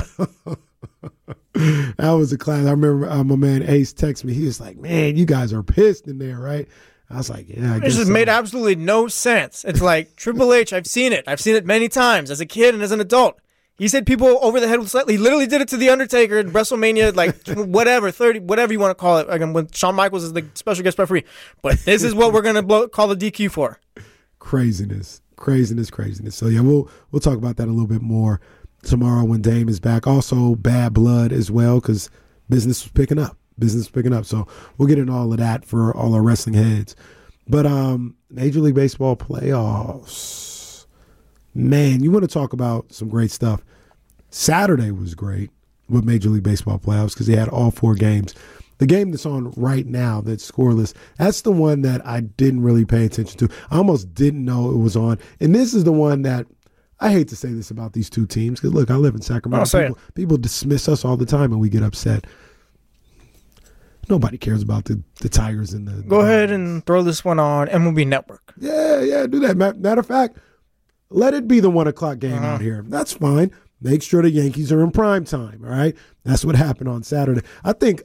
That was a class. I remember my man Ace texted me. He was like, "Man, you guys are pissed in there, right?" I was like, "Yeah, I guess It just so." made absolutely no sense. It's like Triple H. I've seen it. I've seen it many times as a kid and as an adult. He said people over the head with slightly. He literally did it to the Undertaker at WrestleMania, like whatever 30, whatever you want to call it. Again, when Shawn Michaels is the special guest referee. But this is what we're gonna call the DQ for. Craziness. So yeah, we'll talk about that a little bit more tomorrow when Dame is back. Also, bad blood as well because business was picking up. So we'll get into all of that for all our wrestling heads. But Major League Baseball playoffs. Man, you want to talk about some great stuff. Saturday was great with Major League Baseball playoffs because they had all 4 games. The game that's on right now that's scoreless, that's the one that I didn't really pay attention to. I almost didn't know it was on. And this is the one that I hate to say this about these two teams because, look, I live in Sacramento. People dismiss us all the time and we get upset. Nobody cares about the Tigers and the... Go ahead and throw this one on MLB Network. Yeah, do that. Matter of fact, let it be the 1 o'clock game out here. That's fine. Make sure the Yankees are in prime time, all right? That's what happened on Saturday. I think...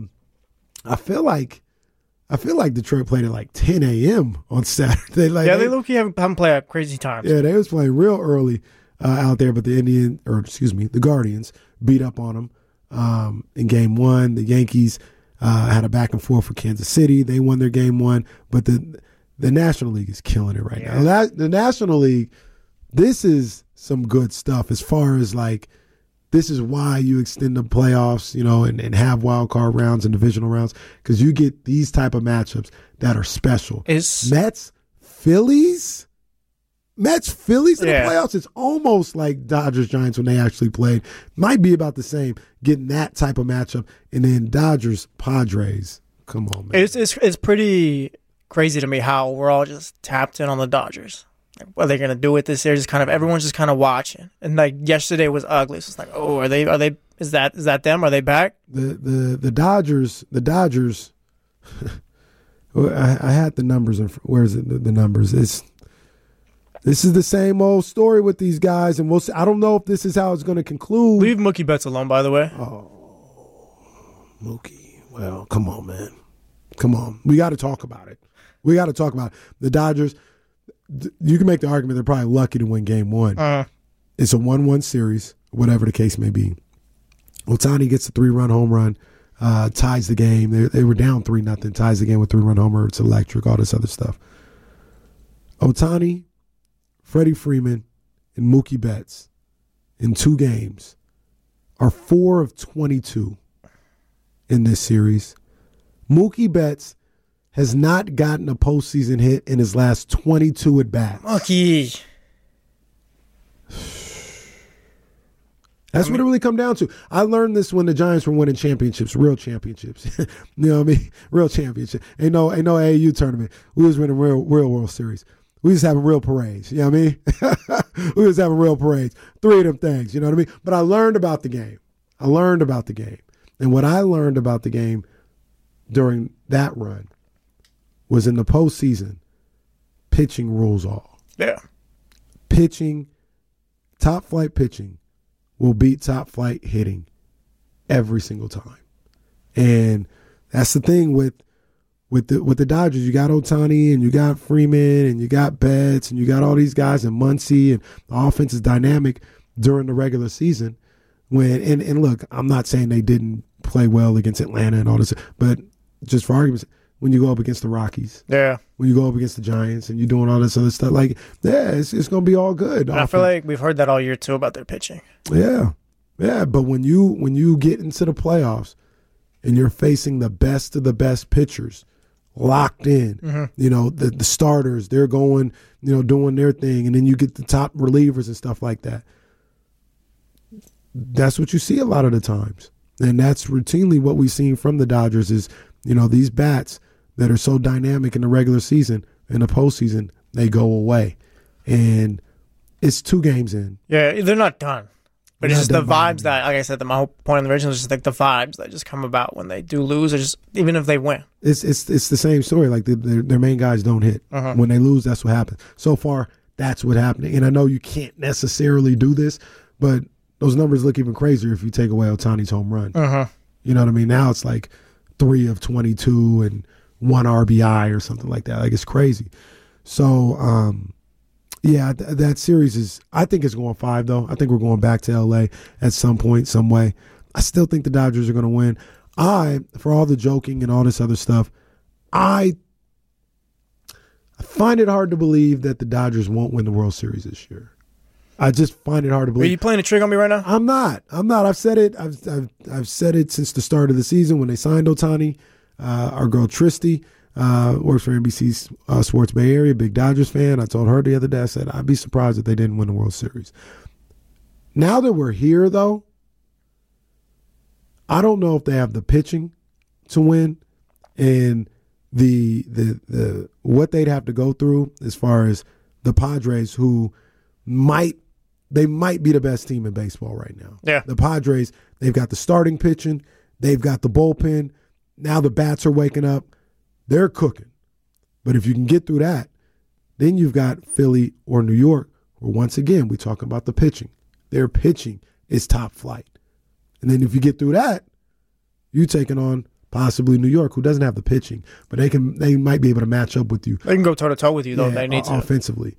I feel like Detroit played at like 10 a.m. on Saturday. Like, yeah, they low-key haven't played at crazy times. Yeah, they was playing real early out there, but the Guardians beat up on them in Game 1. The Yankees had a back and forth with Kansas City. They won their Game 1, but the National League is killing it right now. The National League, this is some good stuff as far as like, this is why you extend the playoffs, and have wild card rounds and divisional rounds because you get these type of matchups that are special. Mets, Phillies in the playoffs. It's almost like Dodgers, Giants when they actually played. Might be about the same, getting that type of matchup. And then Dodgers, Padres. Come on, man. It's pretty crazy to me how we're all just tapped in on the Dodgers. What are they going to do with this year? Everyone's just kind of watching. And like yesterday was ugly. So it's like, oh, are they? Is that them? Are they back? The Dodgers. I had the numbers. Where is it? The numbers. This is the same old story with these guys, and we'll see. I don't know if this is how it's going to conclude. Leave Mookie Betts alone, by the way. Oh, Mookie. Well, come on, man. Come on. We got to talk about it. The Dodgers. You can make the argument they're probably lucky to win Game 1. It's a 1-1 series, whatever the case may be. Ohtani gets a 3-run home run, ties the game. They were down 3-0, ties the game with 3-run homer. It's electric, all this other stuff. Ohtani, Freddie Freeman, and Mookie Betts in 2 games are 4 of 22 in this series. Mookie Betts has not gotten a postseason hit in his last 22 at-bats. Mookie. That's what it really come down to. I learned this when the Giants were winning championships, real championships. You know what I mean? Real championship. Ain't no AAU tournament. We was winning real World Series. We was having real parades. You know what I mean? We was having real parades. 3 of them things. You know what I mean? But I learned about the game. And what I learned about the game during that run was in the postseason, pitching rules all. Yeah. Pitching, top flight pitching will beat top flight hitting every single time. And that's the thing with the Dodgers. You got Ohtani and you got Freeman and you got Betts and you got all these guys and Muncy, and the offense is dynamic during the regular season. And look, I'm not saying they didn't play well against Atlanta and all this, but just for argument's sake, when you go up against the Rockies, when you go up against the Giants, and you're doing all this other stuff, like, it's going to be all good. And I feel like we've heard that all year too about their pitching. Yeah. But when you get into the playoffs and you're facing the best of the best pitchers, locked in. Mm-hmm. You know, the starters, they're going, you know, doing their thing, and then you get the top relievers and stuff like that. That's what you see a lot of the times. And that's routinely what we've seen from the Dodgers is, you know, these bats that are so dynamic in the regular season, in the postseason, they go away. And it's 2 games in. Yeah, they're not done. But it's just the vibes that, like I said, my whole point in the original is just like the vibes that just come about when they do lose, or just even if they win. It's the same story. Like their main guys don't hit. Uh-huh. When they lose, that's what happens. So far, that's what's happening. And I know you can't necessarily do this, but those numbers look even crazier if you take away Ohtani's home run. Uh-huh. You know what I mean? Now it's like 3 of 22 and 1 RBI or something like that. Like it's crazy. So, yeah, that series is, I think it's going 5, though. I think we're going back to L.A. at some point, some way. I still think the Dodgers are going to win. For all the joking and all this other stuff, I find it hard to believe that the Dodgers won't win the World Series this year. I just find it hard to believe. Are you playing a trick on me right now? I'm not. I've said it. I've said it since the start of the season when they signed Ohtani. Our girl Tristy works for NBC Sports Bay Area, big Dodgers fan. I told her the other day, I said, I'd be surprised if they didn't win the World Series. Now that we're here, though, I don't know if they have the pitching to win, and the what they'd have to go through as far as the Padres, who might be the best team in baseball right now. Yeah. The Padres, they've got the starting pitching, they've got the bullpen. Now the bats are waking up. They're cooking. But if you can get through that, then you've got Philly or New York, where once again, we're talking about the pitching. Their pitching is top flight. And then if you get through that, you're taking on possibly New York, who doesn't have the pitching, but they might be able to match up with you. They can go toe-to-toe with you, though, if they need to. Offensively.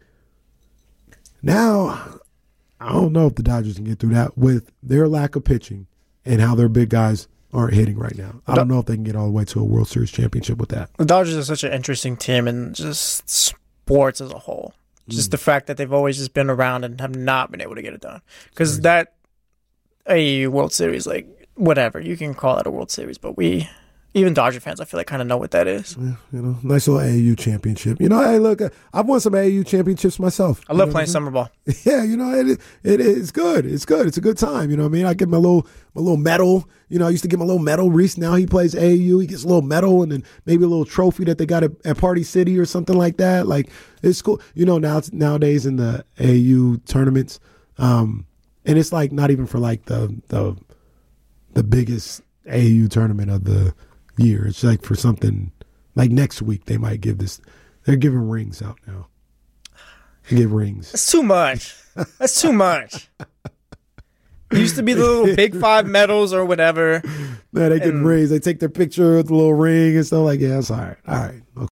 Now, I don't know if the Dodgers can get through that with their lack of pitching and how their big guys aren't hitting right now. I don't know if they can get all the way to a World Series championship with that. The Dodgers are such an interesting team in just sports as a whole. Just the fact that they've always just been around and have not been able to get it done. Because that a World Series, like, whatever, you can call it a World Series, but even Dodger fans, I feel like, kind of know what that is. Yeah, you know, nice little AAU championship. You know, hey, look, I've won some AAU championships myself. I love playing summer ball. Yeah, you know, it's good. It's good. It's a good time. You know what I mean? I get my little medal. You know, I used to get my little medal. Reese, now he plays AAU. He gets a little medal and then maybe a little trophy that they got at Party City or something like that. Like, it's cool. You know, nowadays in the AAU tournaments, and it's like not even for like the biggest AAU tournament of the year. It's like for something like next week they might give this. They're giving rings out now. They give rings. That's too much. That's too much. It used to be the little Big 5 medals or whatever. Man, they get rings. They take their picture with the little ring and stuff like, yeah, that's all right. All right. Okay.